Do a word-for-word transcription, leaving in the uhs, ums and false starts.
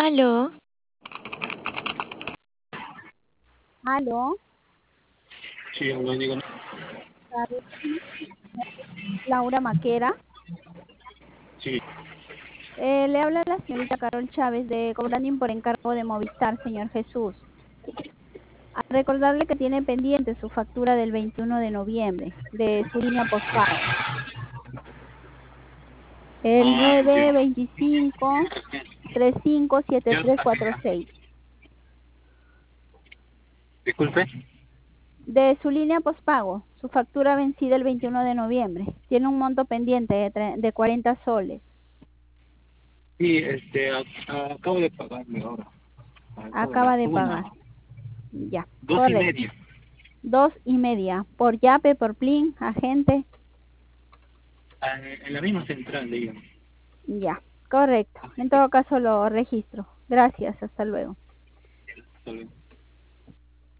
Aló, Aló, Sí, bueno, digo, tardes, Laura Maquera. sí. Eh, le habla la señorita Carol Chávez de Cobranding por encargo de Movistar, señor Jesús. A recordarle que tiene pendiente su factura del veintiuno de noviembre de su línea postpago. El Ah, nueve entiendo. veinticinco treinta y cinco setenta y Ya, tres cuarenta y seis. disculpe. De su línea postpago, su factura vencida el veintiuno de noviembre. Tiene un monto pendiente de, tre- de cuarenta soles. Sí, este, a- a- acabo de pagarme ahora. Acabo de Acaba las de una, pagar. Ya, dos y correcto. media. Dos y media. Por Yape, por Plin, agente. Ah, en la misma central, digamos. Ya, correcto. En todo caso lo registro. Gracias, hasta luego. Solo-